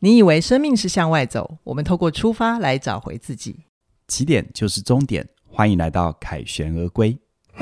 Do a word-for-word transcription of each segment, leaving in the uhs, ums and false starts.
你以为生命是向外走，我们透过出发来找回自己。 起点就是终点，欢迎来到凯旋而归。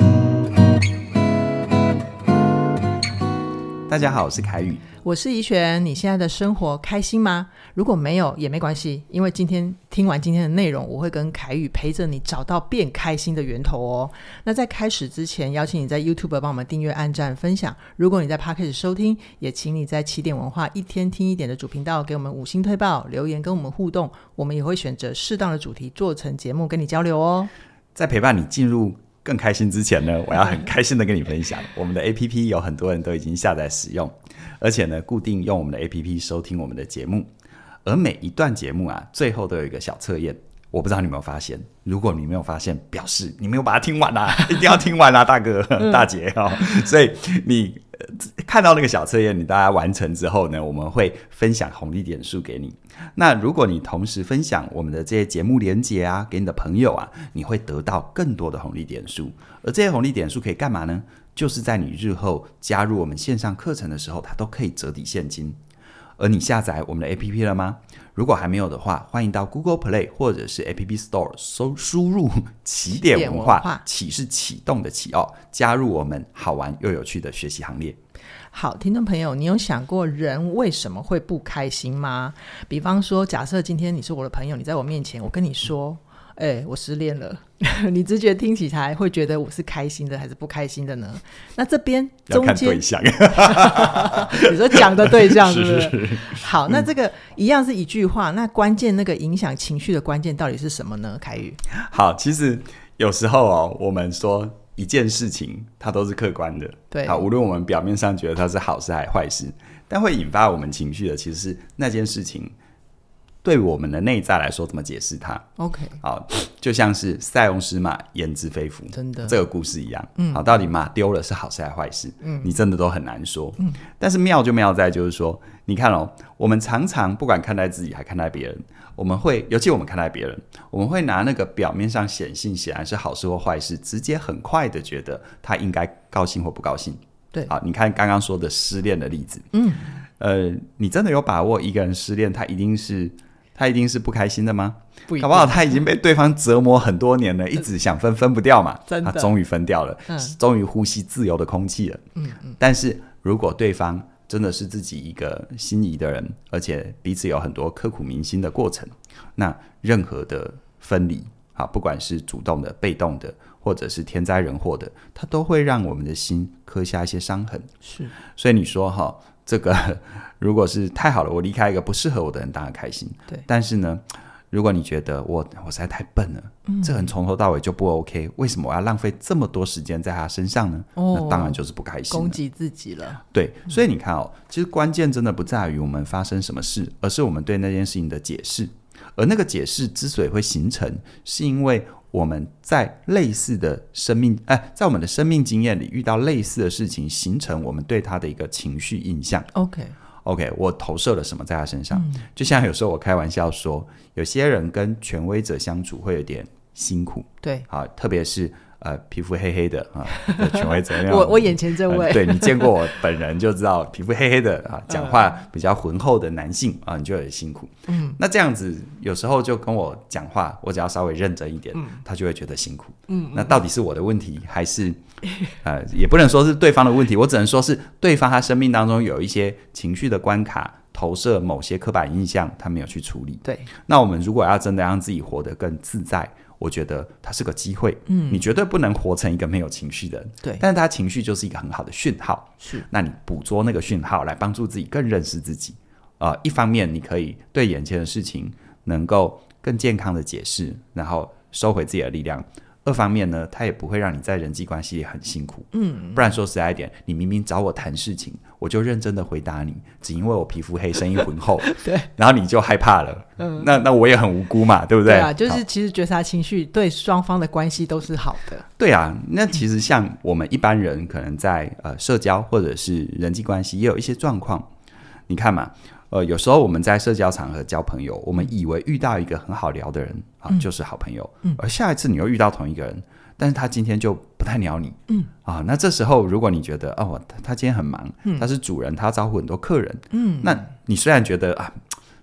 大家好，我是凯宇， 我是怡璇。你现在的生活开心吗？如果没有也没关系，因为今天听完今天的内容，我会跟凯宇陪着你找到变开心的源头哦。那在开始之前，邀请你在 YouTube 帮我们订阅、按赞、分享。如果你在 Podcast 收听，也请你在起点文化一天听一点的主频道给我们五星推报，留言跟我们互动，我们也会选择适当的主题做成节目跟你交流哦。 在陪伴你进入更开心之前呢，我要很开心的跟你分享我们的 A P P 有很多人都已经下载使用，而且呢固定用我们的 A P P 收听我们的节目，而每一段节目啊最后都有一个小测验，我不知道你有没有发现，如果你没有发现，表示你没有把它听完啊，一定要听完啊大哥大姐、哦、所以你看到那个小测验，你大家完成之后呢，我们会分享红利点数给你。那如果你同时分享我们的这些节目连结啊给你的朋友啊，你会得到更多的红利点数。而这些红利点数可以干嘛呢？就是在你日后加入我们线上课程的时候，它都可以折抵现金。而你下载我们的 A P P 了吗？如果还没有的话，欢迎到 Google Play 或者是 App Store 搜输入起点文化，起是启动的起哦，加入我们好玩又有趣的学习行列。 好，听众朋友，你有想过人为什么会不开心吗？比方说，假设今天你是我的朋友，你在我面前，我跟你说哎、欸，我失恋了你直觉听起来会觉得我是开心的还是不开心的呢？那这边中间要看对象你说讲的对象是不是？ 是是好，那这个一样是一句话，那关键那个影响情绪的关键到底是什么呢？凯宇， 好，其实有时候哦，我们说一件事情它都是客观的， 对， 好，无论我们表面上觉得它是好事还是坏事，但会引发我们情绪的其实是那件事情对我们的内在来说怎么解释它。 OK， 好，就像是塞翁失马焉知非福， 真的这个故事一样、嗯、好，到底马丢了是好事还是坏事、嗯、你真的都很难说、嗯、但是妙就妙在就是说，你看哦，我们常常不管看待自己还看待别人，我们会，尤其我们看待别人，我们会拿那个表面上显性显然是好事或坏事，直接很快的觉得他应该高兴或不高兴。 对， 好，你看刚刚说的失恋的例子， 嗯， 呃，你真的有把握一个人失恋他一定是他一定是不开心的吗？ 不一定， 搞不好他已经被对方折磨很多年了，一直想分分不掉嘛， 真的， 他终于分掉了、嗯、终于呼吸自由的空气了、嗯嗯、但是如果对方真的是自己一个心仪的人，而且彼此有很多刻骨铭心的过程，那任何的分离，好，不管是主动的被动的或者是天灾人祸的，它都会让我们的心刻下一些伤痕。是，所以你说哈，这个如果是太好了，我离开一个不适合我的人当然开心，对，但是呢如果你觉得我我实在太笨了、嗯、这人从头到尾就不 OK， 为什么我要浪费这么多时间在他身上呢、哦、那当然就是不开心了， 攻击自己了。 对，所以你看哦，其实关键真的不在于我们发生什么事，而是我们对那件事情的解释。而那个解释之所以会形成，是因为我们在类似的生命、哎、在我们的生命经验里遇到类似的事情，形成我们对他的一个情绪印象。 OK OK， 我投射了什么在他身上、嗯、就像有时候我开玩笑说，有些人跟权威者相处会有点辛苦，对，好，特别是呃皮肤黑黑的啊的权威者我我眼前这位、呃、 对，你见过我本人就知道皮肤黑黑的啊，讲话比较浑厚的男性啊，你就很辛苦。嗯，那这样子有时候就跟我讲话，我只要稍微认真一点、嗯、他就会觉得辛苦。嗯，那到底是我的问题还是呃也不能说是对方的问题，我只能说是对方他生命当中有一些情绪的关卡，投射某些刻板印象他没有去处理。对，那我们如果要真的让自己活得更自在，我觉得它是个机会。嗯，你绝对不能活成一个没有情绪的人。对，但是他情绪就是一个很好的讯号。是，那你捕捉那个讯号来帮助自己更认识自己。呃，一方面你可以对眼前的事情能够更健康的解释，然后收回自己的力量。二方面呢，它也不会让你在人际关系里很辛苦。嗯，不然说实在一点，你明明找我谈事情，我就认真的回答你，只因为我皮肤黑声音浑厚对，然后你就害怕了。嗯，那那我也很无辜嘛，对不对？对啊， 就是其实觉察情绪对双方的关系都是好的。 对啊，那其实像我们一般人可能在呃社交或者是人际关系也有一些状况，你看嘛，呃，有时候我们在社交场合交朋友，我们以为遇到一个很好聊的人啊、嗯，就是好朋友、嗯、而下一次你又遇到同一个人，但是他今天就不太鸟你，嗯啊，那这时候如果你觉得哦，他今天很忙、嗯，他是主人，他要招呼很多客人，嗯，那你虽然觉得啊，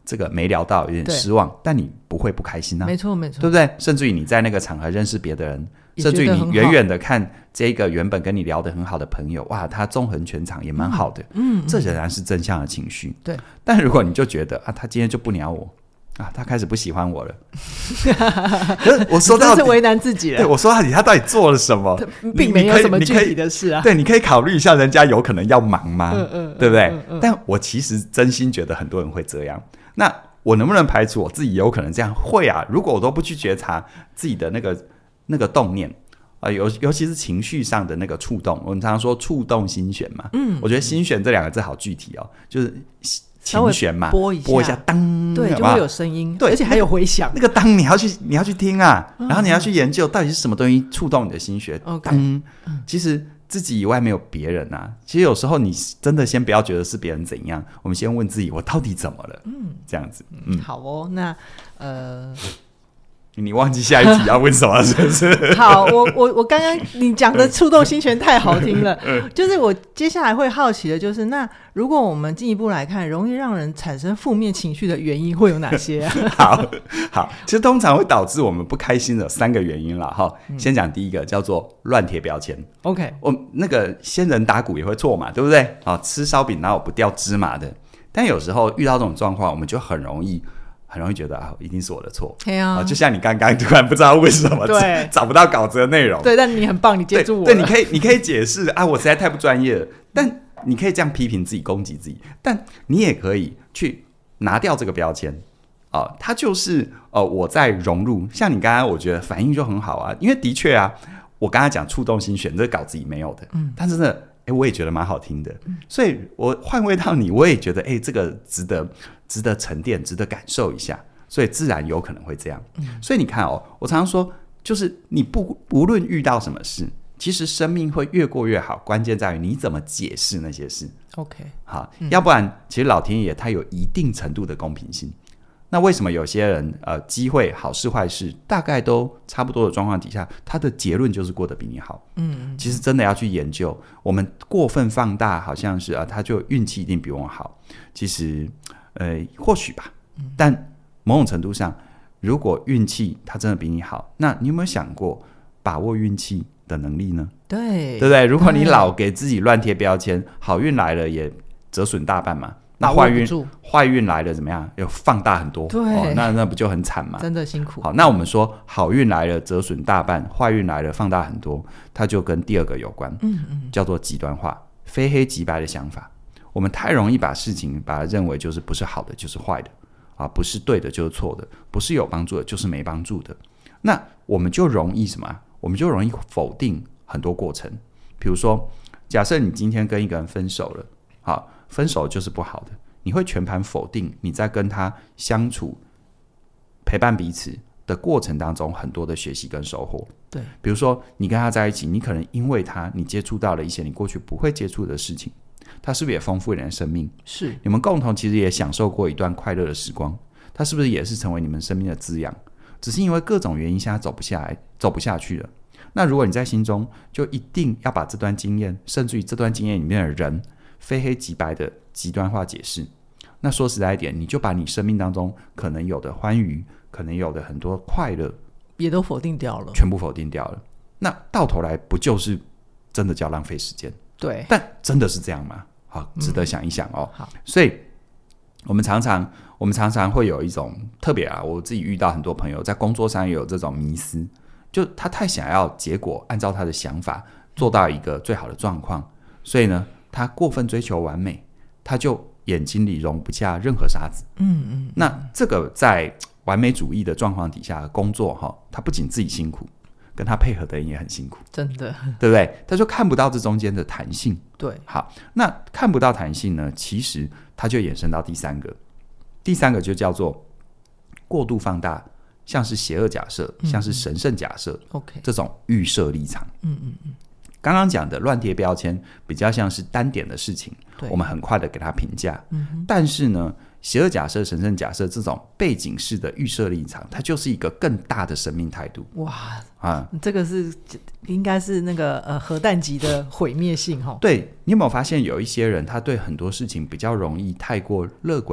这个没聊到，有点失望，但你不会不开心啊， 没错没错， 对不对？甚至于你在那个场合认识别的人，甚至于你远远的看这个原本跟你聊得很好的朋友，哇，他纵横全场也蛮好的，嗯，这仍然是正向的情绪。 对， 但如果你就觉得啊，他今天就不鸟我啊，他开始不喜欢我了，可是我说到底真是为难自己了。 对，我说到底他到底做了什么？ 并没有什么具体的事啊。 对，你可以考虑一下，人家有可能要忙吗？嗯嗯，对不对？嗯嗯、但我其实真心觉得很多人会这样。那我能不能排除我自己有可能这样？会啊！如果我都不去觉察自己的那个那个动念啊、呃，尤尤其是情绪上的那个触动，我们常常说触动心弦嘛。嗯，我觉得心弦这两个字好具体哦，就是琴弦嘛， 拨一下， 拨一下，当， 对，就会有声音， 对， 而且还有回响。 那个当你要去你要去听啊，嗯、然后你要去研究到底是什么东西触动你的心弦。 Okay, 当， 嗯、 其实。自己以外没有别人啊，其实有时候你真的先不要觉得是别人怎样，我们先问自己我到底怎么了，嗯，这样子，嗯， 好哦，那呃， 你忘记下一题要问什么是不是？ 好，我我我刚刚你讲的触动心弦太好听了，就是我接下来会好奇的就是，那如果我们进一步来看，容易让人产生负面情绪的原因会有哪些、啊？ 好好，其实通常会导致我们不开心的三个原因啦哈。嗯、先讲第一个，叫做乱贴标签。 OK， 我那个仙人打鼓也会错嘛，对不对？啊，吃烧饼哪有不掉芝麻的？但有时候遇到这种状况，我们就很容易。很容易觉得啊，一定是我的错。 对啊、 哦，就像你刚刚突然不知道为什么对找不到稿子的内容， 对，但你很棒，你接住我了。 对，对，你可以，你可以解释啊，我实在太不专业了。但你可以这样批评自己、攻击自己，但你也可以去拿掉这个标签啊、呃，它就是呃我在融入。像你刚刚，我觉得反应就很好啊，因为的确啊，我刚才讲触动心弦，这个稿子里没有的，嗯，但是呢。欸、我也觉得蛮好听的，嗯、所以我换位到你，我也觉得，哎、欸，这个值得值得沉淀，值得感受一下，所以自然有可能会这样。嗯、所以你看哦，我常常说，就是你不无论遇到什么事，其实生命会越过越好，关键在于你怎么解释那些事。 OK， 好，嗯、要不然其实老天爷他有一定程度的公平性。那为什么有些人呃机会好事坏事大概都差不多的状况底下，他的结论就是过得比你好？嗯，其实真的要去研究，我们过分放大，好像是啊，他就运气一定比我们好。其实呃或许吧，但某种程度上，如果运气他真的比你好，那你有没有想过把握运气的能力呢？ 对， 对不对？如果你老给自己乱贴标签，好运来了也折损大半嘛。那坏运坏运来了怎么样？又放大很多， 对， 哦、那那不就很惨吗？ 真的辛苦。 好，那我们说好运来了折损大半，坏运来了放大很多，它就跟第二个有关，嗯嗯，叫做极端化、非黑即白的想法。我们太容易把事情把它认为就是不是好的就是坏的啊，不是对的就是错的，不是有帮助的就是没帮助的。那我们就容易什么？我们就容易否定很多过程。比如说，假设你今天跟一个人分手了，好。分手就是不好的，你会全盘否定你在跟他相处、陪伴彼此的过程当中很多的学习跟收获。 对， 比如说你跟他在一起，你可能因为他，你接触到了一些你过去不会接触的事情，他是不是也丰富了你的生命？ 是， 你们共同其实也享受过一段快乐的时光，他是不是也是成为你们生命的滋养？只是因为各种原因，现在走不下来，走不下去了。那如果你在心中就一定要把这段经验，甚至于这段经验里面的人。非黑即白的极端化解释，那说实在一点，你就把你生命当中可能有的欢愉，可能有的很多快乐， 也都否定掉了， 全部否定掉了。那到头来不就是真的叫浪费时间？ 对， 但真的是这样吗？好，值得想一想哦。 嗯、好， 所以我们常常我们常常会有一种特别啊，我自己遇到很多朋友在工作上也有这种迷思，就他太想要结果按照他的想法做到一个最好的状况，所以呢。他过分追求完美，他就眼睛里容不下任何沙子。嗯嗯，那这个在完美主义的状况底下工作哈，他不仅自己辛苦，跟他配合的人也很辛苦， 真的， 对不对？他就看不到这中间的弹性。 对， 好，那看不到弹性呢，其实他就衍生到第三个，第三个就叫做过度放大，像是邪恶假设，嗯、像是神圣假设 ，OK， 这种预设立场。嗯嗯嗯。刚刚讲的乱贴标签比较像是单点的事情，我们很快的给它评价、嗯、但是呢邪恶假设、神圣假设这种背景式的预设立场，它就是一个更大的生命态度。 哇啊，这个是应该是那个呃核弹级的毁灭性。对， 你有没有发现有一些人他对很多事情比较容易太过乐观，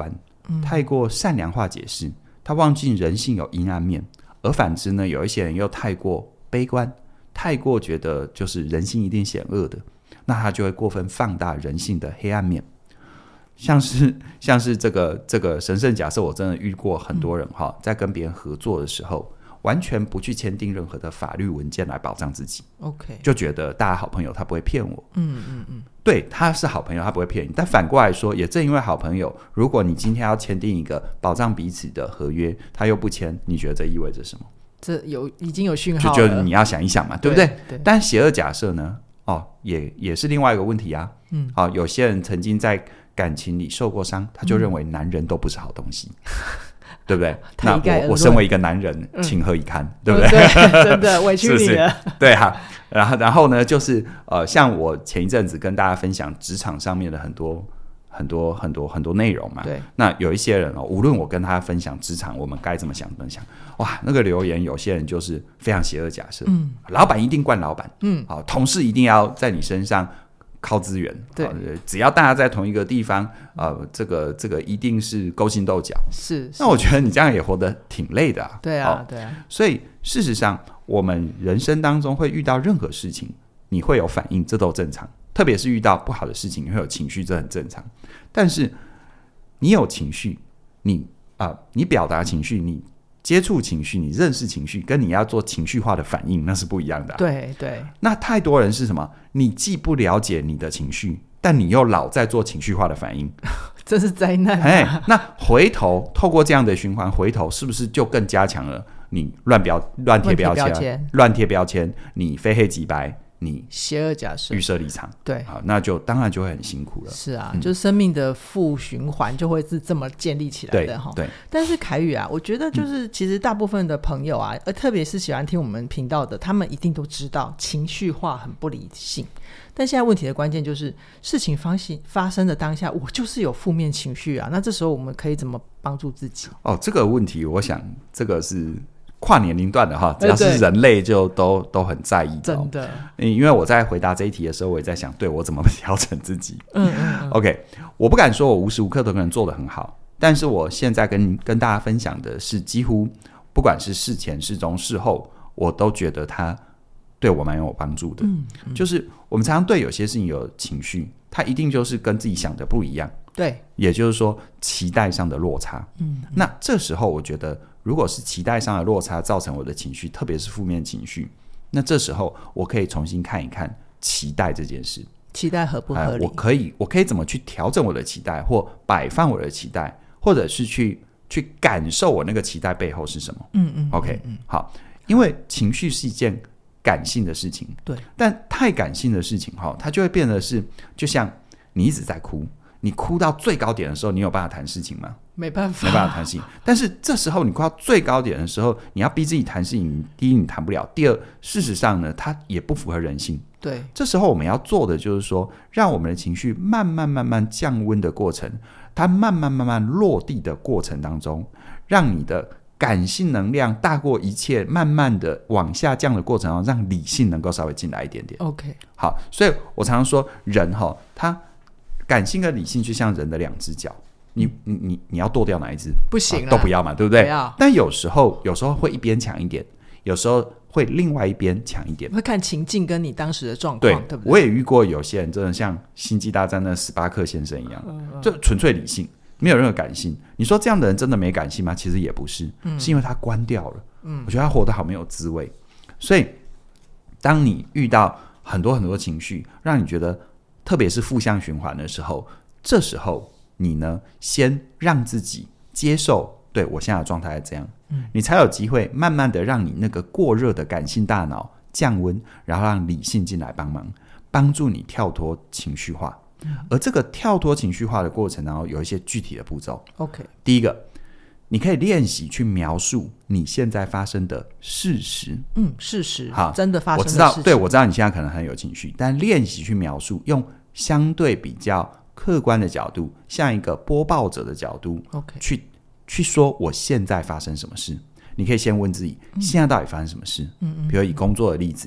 嗯、太过善良化解释，他忘记人性有阴暗面，而反之呢，有一些人又太过悲观，太过觉得就是人性一定险恶的，那他就会过分放大人性的黑暗面。像是像是这个这个神圣假设，我真的遇过很多人哈、嗯，在跟别人合作的时候，完全不去签订任何的法律文件来保障自己。OK， 就觉得大家好朋友，他不会骗我。嗯嗯嗯，对，他是好朋友，他不会骗你。但反过来说，也正因为好朋友，如果你今天要签订一个保障彼此的合约，他又不签，你觉得这意味着什么？ 这有已经有讯号了， 就就你要想一想嘛，对不对？ 对对， 但邪恶假设呢？哦，也也是另外一个问题啊。嗯，好、哦，有些人曾经在感情里受过伤，他就认为男人都不是好东西。嗯对不对？那我我身为一个男人，嗯、情何以堪，对不对？ 嗯、对真的委屈你了。 是是对哈，然后然后呢，就是呃，像我前一阵子跟大家分享职场上面的很多很多很多很多内容嘛。对。那有一些人哦，无论我跟他分享职场，我们该怎么想怎么想，哇，那个留言有些人就是非常邪恶假设，嗯，老板一定惯老板，嗯，好，同事一定要在你身上靠资源，对、呃，只要大家在同一个地方，呃，这个这个一定是勾心斗角，是。那我觉得你这样也活得挺累的啊。对啊，对啊。所以事实上，我们人生当中会遇到任何事情，你会有反应，这都正常。特别是遇到不好的事情，你会有情绪，这很正常。但是你有情绪，你啊、呃，你表达情绪，你接触情绪，你认识情绪，跟你要做情绪化的反应，那是不一样的、啊。对对。那太多人是什么？你既不了解你的情绪，但你又老在做情绪化的反应， 这是灾难、啊。 哎，那回头透过这样的循环，回头是不是就更加强了你乱标乱贴标签、乱贴标签，你非黑即白？你邪恶假设、 预设立场， 对， 好，那就当然就会很辛苦了。 是啊，嗯、就是生命的负循环就会是这么建立起来的哈。对，但是凯宇啊，我觉得就是其实大部分的朋友啊，呃、嗯，特别是喜欢听我们频道的，他们一定都知道情绪化很不理性。但现在问题的关键就是事情发生发生的当下，我就是有负面情绪啊。那这时候我们可以怎么帮助自己？ 哦，这个问题，我想这个是跨年龄段的哈，只要是人类就都都很在意的、哦，真的。因为我在回答这一题的时候，我也在想，对我怎么调整自己。嗯嗯嗯 OK， 我不敢说我无时无刻都可能做得很好，但是我现在跟跟大家分享的是，几乎不管是事前、事中、事后，我都觉得它对我蛮有帮助的。嗯嗯、就是我们常常对有些事情有情绪，它一定就是跟自己想的不一样。对，也就是说期待上的落差。嗯，嗯那这时候我觉得，如果是期待上的落差造成我的情绪，特别是负面情绪，那这时候我可以重新看一看期待这件事， 期待合不合理？ 呃、我可以，我可以怎么去调整我的期待，或摆放我的期待，或者是去去感受我那个期待背后是什么？嗯嗯 ，OK， 嗯好，因为情绪是一件感性的事情，对，但太感性的事情哈，它就会变得是，就像你一直在哭。你哭到最高点的时候，你有办法谈事情吗？ 没办法， 没办法谈事情。但是这时候你哭到最高点的时候，你要逼自己谈事情，第一你谈不了，第二事实上呢，它也不符合人性。对，这时候我们要做的就是说，让我们的情绪慢慢慢慢降温的过程，它慢慢慢慢落地的过程当中，让你的感性能量大过一切，慢慢的往下降的过程中，让理性能够稍微进来一点点。OK， 好，所以我常常说，人哈，他感性跟理性就像人的两只脚，你你你你要剁掉哪一只？不行、啊，都不要嘛，对不对？不要。但有时候有时候会一边强一点，有时候会另外一边强一点， 会看情境跟你当时的状况，对，对不对？ 我也遇过有些人真的像星际大战那史巴克先生一样，嗯嗯就纯粹理性，没有任何感性。你说这样的人真的没感性吗？其实也不是，嗯、是因为他关掉了。嗯，我觉得他活得好没有滋味。所以，当你遇到很多很多情绪，让你觉得特别是负向循环的时候，这时候你呢，先让自己接受，对我现在的状态是这样、嗯、你才有机会慢慢的让你那个过热的感性大脑降温，然后让理性进来帮忙，帮助你跳脱情绪化、嗯、而这个跳脱情绪化的过程当中有一些具体的步骤。 OK， 第一个，你可以练习去描述你现在发生的事实。嗯，事实，好，真的发生的事情。我知道，对，我知道你现在可能很有情绪，但练习去描述，用相对比较客观的角度，像一个播报者的角度、okay. 去去说我现在发生什么事。你可以先问自己、嗯、现在到底发生什么事。嗯嗯，比如以工作的例子，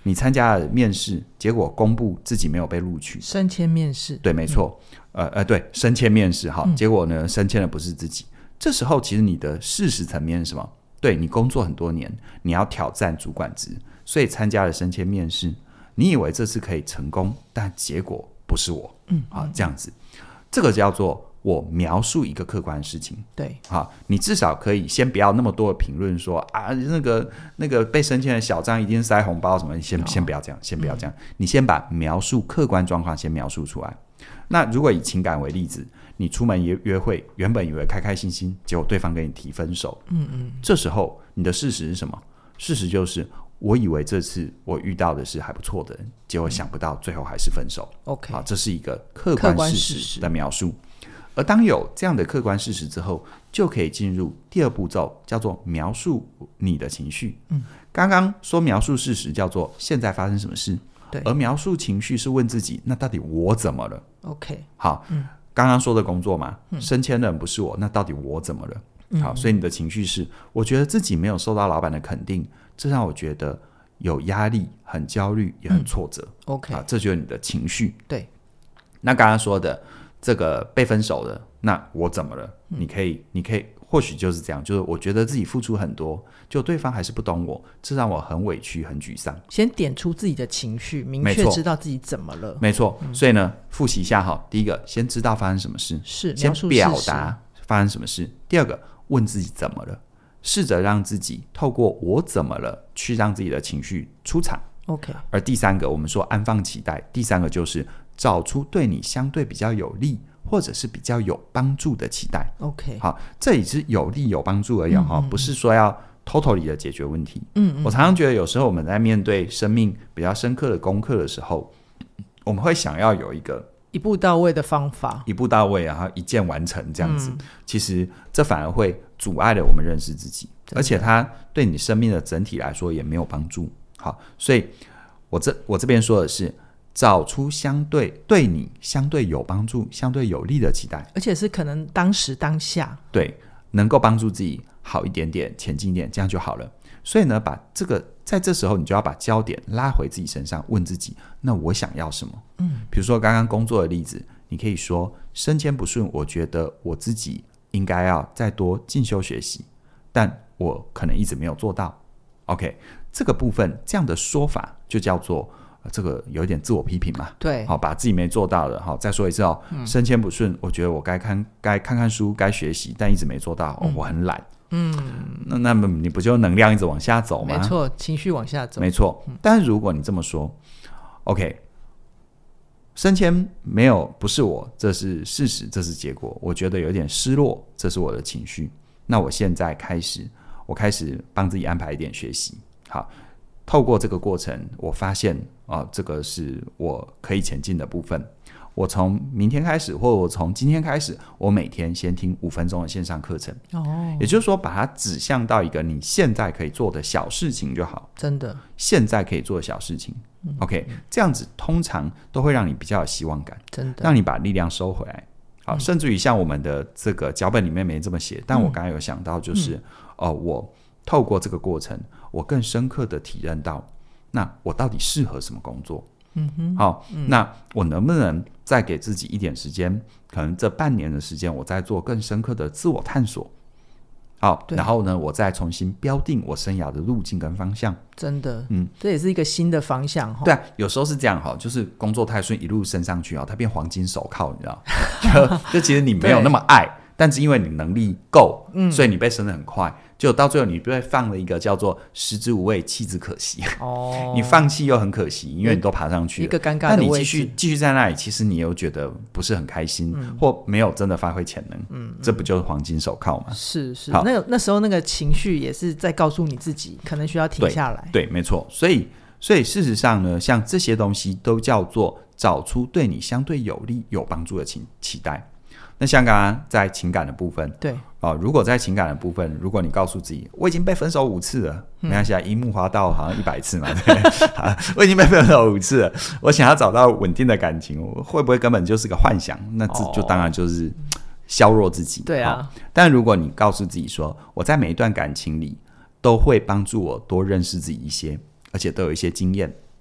你参加了面试，结果公布自己没有被录取， 升迁面试， 对，没错，嗯、呃呃，对，升迁面试哈、嗯，结果呢，升迁的不是自己。这时候其实你的事实层面是什么？对，你工作很多年，你要挑战主管职，所以参加了升迁面试。你以为这次可以成功，但结果不是我。嗯，好，这样子，这个叫做我描述一个客观的事情。 对， 好，你至少可以先不要那么多的评论说啊，那个那个被升迁的小张一定塞红包什么，你先、哦、先不要这样，先不要这样、嗯，你先把描述客观状况先描述出来。那如果以情感为例子，你出门约约会，原本以为开开心心，结果对方跟你提分手，嗯嗯，这时候你的事实是什么？事实就是我以为这次我遇到的是还不错的人，结果想不到最后还是分手。OK， 好，这是一个客观事实的描述。而当有这样的客观事实之后，就可以进入第二步骤，叫做描述你的情绪。嗯，刚刚说描述事实叫做现在发生什么事，对，而描述情绪是问自己，那到底我怎么了 ？OK， 好，嗯，刚刚说的工作嘛，嗯、升迁的人不是我，那到底我怎么了？嗯、好，所以你的情绪是，我觉得自己没有受到老板的肯定，这让我觉得有压力、很焦虑，也很挫折。 嗯、OK， 好，这就是你的情绪。 对， 那刚刚说的这个被分手的，那我怎么了？嗯、你可以，你可以，或许就是这样，就是我觉得自己付出很多，就对方还是不懂我，这让我很委屈、很沮丧。 先点出自己的情绪，明确知道自己怎么了。 没错，嗯、所以呢，复习一下哈。第一个，先知道发生什么事， 是先表达发生什么事。第二个，问自己怎么了，试着让自己透过我怎么了，去让自己的情绪出场。 OK。 而第三个，我们说安放期待，第三个就是找出对你相对比较有利或者是比较有帮助的期待。 OK， 好，这里是有利有帮助而已、嗯嗯、不是说要 totally 的解决问题。嗯, 嗯我常常觉得有时候我们在面对生命比较深刻的功课的时候，我们会想要有一个一步到位的方法， 一步到位然后一键完成这样子、嗯、其实这反而会阻碍了我们认识自己，而且它对你生命的整体来说也没有帮助。好，所以我这我这边说的是找出相对对你相对有帮助、相对有利的期待， 而且是可能当时当下对能够帮助自己好一点点、前进一点，这样就好了。所以呢，把这个在这时候你就要把焦点拉回自己身上，问自己：那我想要什么？嗯，比如说刚刚工作的例子，你可以说升迁不顺，我觉得我自己应该要再多进修学习，但我可能一直没有做到。OK， 这个部分这样的说法就叫做。这个有一点自我批评嘛， 对， 好，把自己没做到的，好，再说一次哦，嗯、升迁不顺，我觉得我该看该看看书，该学习，但一直没做到，嗯哦、我很懒，嗯，那那么你不就能量一直往下走吗？ 没错，情绪往下走， 没错。嗯、但是如果你这么说 ，OK， 升迁没有不是我，这是事实，这是结果，我觉得有点失落，这是我的情绪。那我现在开始，我开始帮自己安排一点学习，好。透过这个过程，我发现啊、呃，这个是我可以前进的部分。我从明天开始，或者我从今天开始，我每天先听五分钟的线上课程。哦，也就是说，把它指向到一个你现在可以做的小事情就好。 真的， 现在可以做的小事情。嗯、OK， 这样子通常都会让你比较有希望感， 真的， 让你把力量收回来。好，嗯、甚至于像我们的这个脚本里面没这么写，但我刚才有想到，就是哦、嗯呃，我透过这个过程。我更深刻的体认到，那我到底适合什么工作？嗯哼，好，嗯、那我能不能再给自己一点时间？可能这半年的时间，我再做更深刻的自我探索。好，然后呢，我再重新标定我生涯的路径跟方向。 真的，嗯，这也是一个新的方向哈。 对啊，有时候是这样哈，就是工作太顺，一路升上去啊，它变黄金手铐，你知道？就就其实你没有那么爱，但是因为你能力够，嗯，所以你被升得很快。就到最后你被放了一个叫做食之无味弃之可惜，哦，你放弃又很可惜，因为你都爬上去了， 一个尴尬的但你继续继续在那里，其实你又觉得不是很开心，嗯、或没有真的发挥潜能，嗯，这不就是黄金手铐吗？ 是是，那那时候那个情绪也是在告诉你自己可能需要停下来， 对，对没错。所以所以事实上呢，像这些东西都叫做找出对你相对有利有帮助的期待。那像刚刚在情感的部分， 对、 哦、如果在情感的部分，如果你告诉自己我已经被分手五次了，没关系啊，樱木花道好像一百次嘛，对我已经被分手五次了，我想要找到稳定的感情，会不会根本就是个幻想？那这就当然就是削弱自己。 对啊、 哦，但如果你告诉自己说，我在每一段感情里都会帮助我多认识自己一些，而且都有一些经验。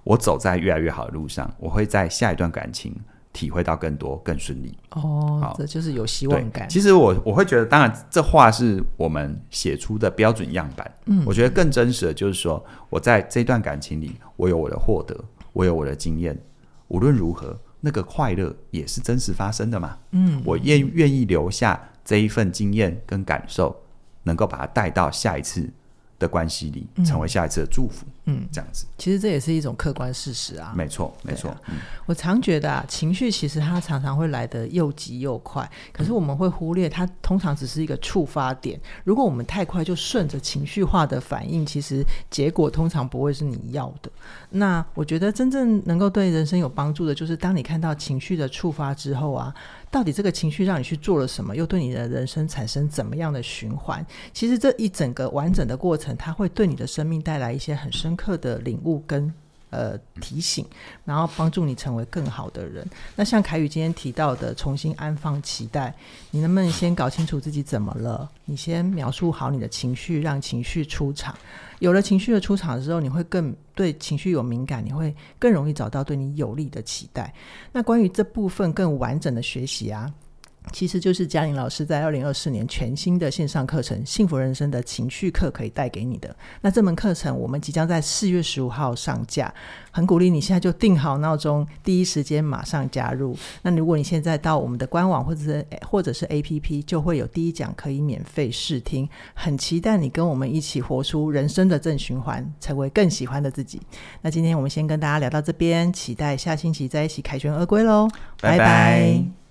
我走在越来越好的路上，我会在下一段感情体会到更多更顺利。 哦，这就是有希望感。 其实我我会觉得，当然这话是我们写出的标准样板，嗯，我觉得更真实的就是说，我在这段感情里，我有我的获得，我有我的经验，无论如何那个快乐也是真实发生的嘛，嗯，我愿愿意留下这一份经验跟感受，能够把它带到下一次的关系里，成为下一次的祝福，嗯，这样子。 其实这也是一种客观事实啊。 没错，没错、啊嗯。 我常觉得啊，情绪其实它常常会来得又急又快，可是我们会忽略它通常只是一个触发点。如果我们太快就顺着情绪化的反应，其实结果通常不会是你要的。那我觉得真正能够对人生有帮助的，就是当你看到情绪的触发之后啊，到底这个情绪让你去做了什么，又对你的人生产生怎么样的循环。其实这一整个完整的过程，它会对你的生命带来一些很深刻的领悟跟呃提醒，然后帮助你成为更好的人。那像凯宇今天提到的重新安放期待，你能不能先搞清楚自己怎么了，你先描述好你的情绪，让情绪出场。有了情绪的出场之后，你会更对情绪有敏感，你会更容易找到对你有利的期待。那关于这部分更完整的学习啊，其实就是嘉玲老师在二零二四年全新的线上课程幸福人生的情绪课可以带给你的。那这门课程我们即将在四月十五号上架，很鼓励你现在就定好闹钟，第一时间马上加入。那如果你现在到我们的官网或者是或者是 A P P， 就会有第一讲可以免费试听。很期待你跟我们一起活出人生的正循环，成为更喜欢的自己。那今天我们先跟大家聊到这边，期待下星期再一起凯旋而归咯，拜拜。